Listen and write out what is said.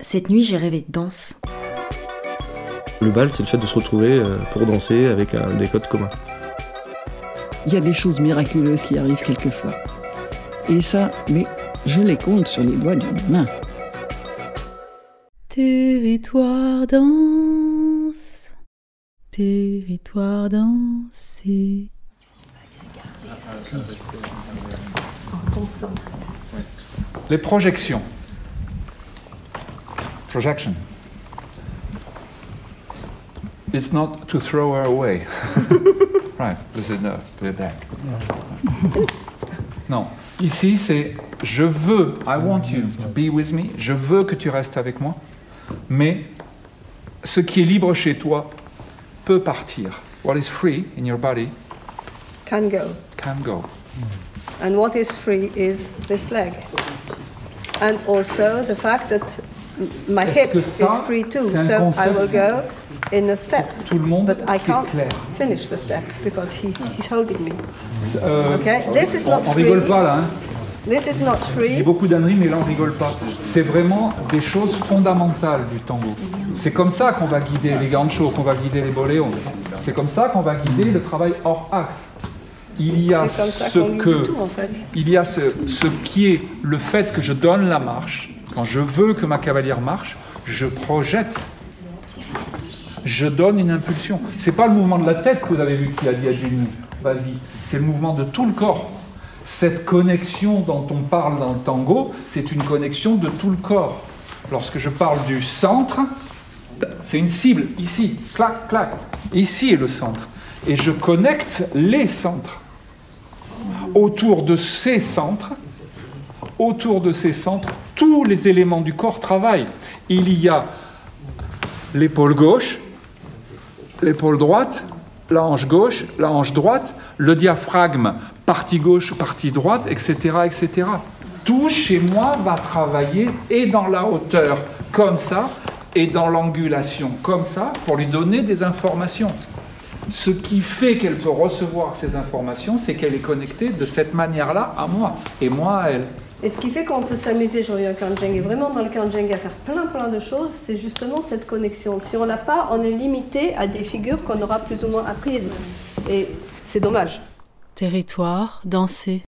Cette nuit, j'ai rêvé de danse. Le bal, c'est le fait de se retrouver pour danser avec des codes communs. Il y a des choses miraculeuses qui arrivent quelquefois. Et ça, mais je les compte sur les doigts d'une main. Territoire danse, territoire dansé. Les projections. Projection. It's not to throw her away. Right, this is no, we're back. Non, ici c'est je veux, I want you to be with me, je veux que tu restes avec moi, mais ce qui est libre chez toi peut partir. What is free in your body Can go. can go. And what is free is this leg. And also the fact that my hip que ça, is free too, c'est un so I concept will go in a step. Tout le monde But I qui est can't clair. finish the step because he's holding me. Okay, this is not On free. rigole pas là, hein. This is not Il y free. a beaucoup d'âneries, mais là on rigole pas. C'est vraiment des choses fondamentales du tango. C'est comme ça qu'on va guider les ganchos, qu'on va guider les boléons. C'est comme ça qu'on va guider le travail hors axe. Il y a C'est comme ça ce qu'on guide que, tout, en fait. il y a ce qui est le fait que je donne la marche. Quand je veux que ma cavalière marche, je projette. Je donne une impulsion. C'est pas le mouvement de la tête que vous avez vu qui a dit à Jenny, vas-y. C'est le mouvement de tout le corps. Cette connexion dont on parle dans le tango, c'est une connexion de tout le corps. Lorsque je parle du centre, c'est une cible, ici, clac, clac. Ici est le centre. Et je connecte les centres. Autour de ces centres, tous les éléments du corps travaillent. Il y a l'épaule gauche, l'épaule droite, la hanche gauche, la hanche droite, le diaphragme, partie gauche, partie droite, etc., etc. Tout chez moi va travailler et dans la hauteur comme ça, et dans l'angulation comme ça, pour lui donner des informations. Ce qui fait qu'elle peut recevoir ces informations, c'est qu'elle est connectée de cette manière-là à moi, et moi à elle. Et ce qui fait qu'on peut s'amuser, je reviens au kanjeng, et vraiment dans le kanjeng à faire plein de choses, c'est justement cette connexion. Si on l'a pas, on est limité à des figures qu'on aura plus ou moins apprises. Et c'est dommage. Territoire dansé.